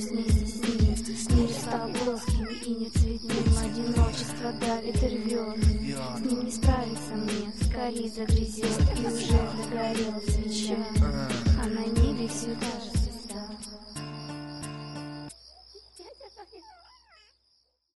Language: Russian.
вместе с ним. Мир стал плоским и не цветным, одиночество давит и рвет. С ним не справиться мне, скорее загрызет, и уже догорела свеча, а на небе все кажется